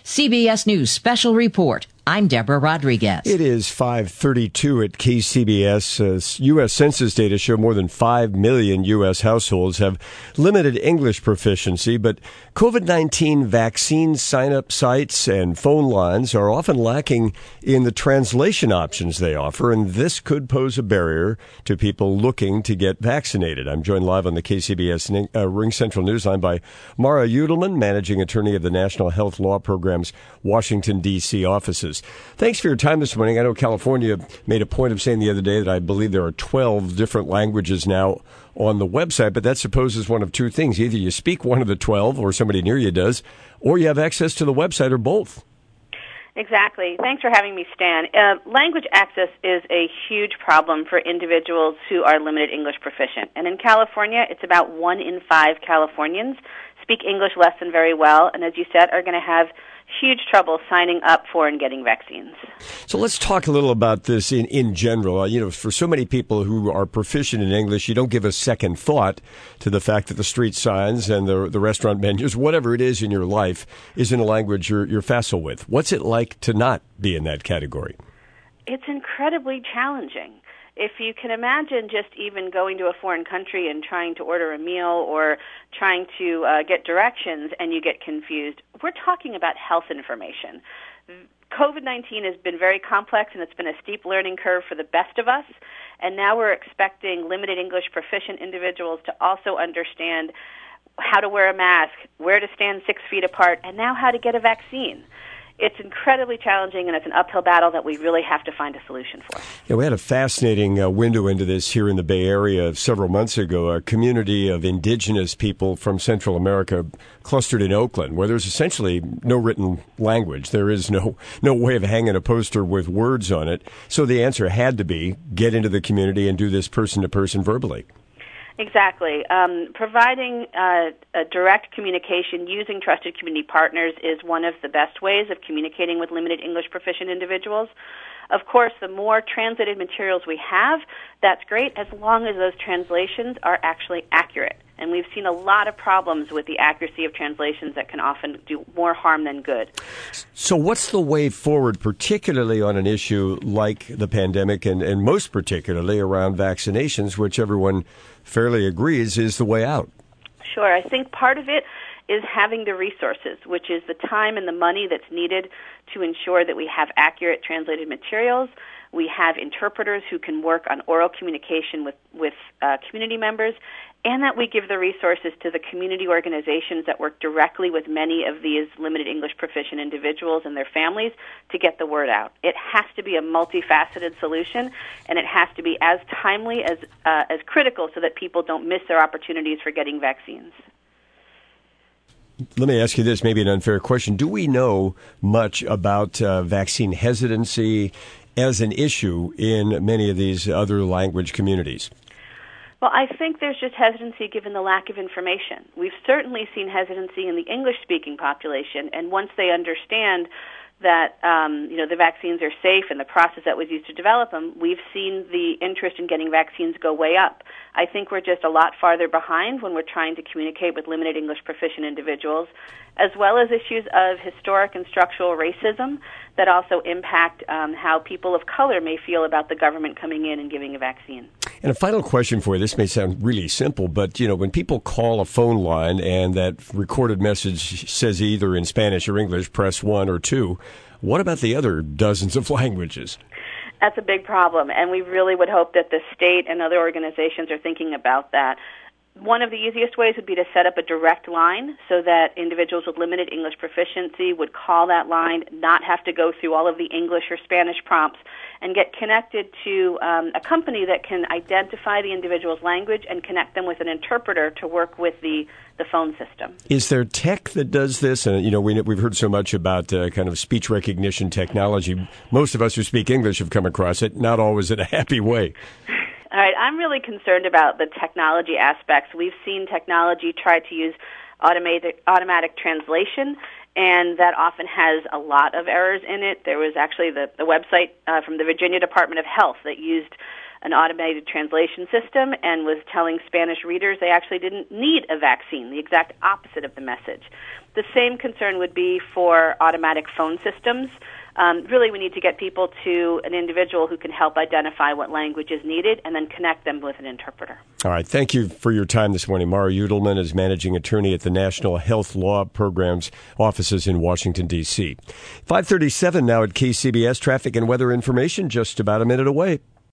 CBS News Special Report. I'm Deborah Rodriguez. It is 5:32 at KCBS. U.S. Census data show more than 5 million U.S. households have limited English proficiency, but COVID-19 vaccine sign-up sites and phone lines are often lacking in the translation options they offer, and this could pose a barrier to people looking to get vaccinated. I'm joined live on the KCBS Ring Central Newsline by Mara Udelman, Managing Attorney of the National Health Law Program's Washington, D.C. offices. Thanks for your time this morning. I know California made a point of saying the other day that I believe there are 12 different languages now on the website, but that supposes one of two things. Either you speak one of the 12 or somebody near you does, or you have access to the website, or both. Exactly. Thanks for having me, Stan. Language access is a huge problem for individuals who are limited English proficient. And in California, it's about 1 in 5 Californians speak English less than very well, and as you said, are going to have huge trouble signing up for and getting vaccines. So let's talk a little about this in general. For so many people who are proficient in English, you don't give a second thought to the fact that the street signs and the restaurant menus, whatever it is in your life, is in a language you're facile with. What's it like to not be in that category? It's incredibly challenging. If you can imagine just even going to a foreign country and trying to order a meal or trying to get directions and you get confused, we're talking about health information. COVID-19 has been very complex and it's been a steep learning curve for the best of us, and now we're expecting limited English proficient individuals to also understand how to wear a mask, where to stand 6 feet apart, and now how to get a vaccine. It's incredibly challenging, and it's an uphill battle that we really have to find a solution for. Yeah, we had a fascinating window into this here in the Bay Area several months ago, a community of indigenous people from Central America clustered in Oakland, where there's essentially no written language. There is no way of hanging a poster with words on it. So the answer had to be get into the community and do this person-to-person verbally. Exactly. Providing a direct communication using trusted community partners is one of the best ways of communicating with limited English proficient individuals. Of course, the more translated materials we have, that's great, as long as those translations are actually accurate. And we've seen a lot of problems with the accuracy of translations that can often do more harm than good. So what's the way forward, particularly on an issue like the pandemic and most particularly around vaccinations, which everyone fairly agrees is the way out? Sure. I think part of it is having the resources, which is the time and the money that's needed to ensure that we have accurate translated materials. We have interpreters who can work on oral communication with community members, and that we give the resources to the community organizations that work directly with many of these limited English proficient individuals and their families to get the word out. It has to be a multifaceted solution, and it has to be as timely as critical so that people don't miss their opportunities for getting vaccines. Let me ask you this, maybe an unfair question. Do we know much about vaccine hesitancy as an issue in many of these other language communities? Well, I think there's just hesitancy given the lack of information. We've certainly seen hesitancy in the English-speaking population, and once they understand that the vaccines are safe and the process that was used to develop them, we've seen the interest in getting vaccines go way up. I think we're just a lot farther behind when we're trying to communicate with limited English proficient individuals, as well as issues of historic and structural racism that also impact how people of color may feel about the government coming in and giving a vaccine. And a final question for you. This may sound really simple, but, when people call a phone line and that recorded message says either in Spanish or English, press 1 or 2, what about the other dozens of languages? That's a big problem, and we really would hope that the state and other organizations are thinking about that. One of the easiest ways would be to set up a direct line so that individuals with limited English proficiency would call that line, not have to go through all of the English or Spanish prompts, and get connected to a company that can identify the individual's language and connect them with an interpreter to work with the phone system. Is there tech that does this? And we've heard so much about kind of speech recognition technology. Most of us who speak English have come across it, not always in a happy way. All right, I'm really concerned about the technology aspects. We've seen technology try to use automatic translation, and that often has a lot of errors in it. There was actually the website from the Virginia Department of Health that used an automated translation system and was telling Spanish readers they actually didn't need a vaccine, the exact opposite of the message. The same concern would be for automatic phone systems. Really, we need to get people to an individual who can help identify what language is needed and then connect them with an interpreter. All right. Thank you for your time this morning. Mara Udelman is managing attorney at the National Health Law Programs offices in Washington, D.C. 5:37 now at KCBS. Traffic and weather information just about a minute away.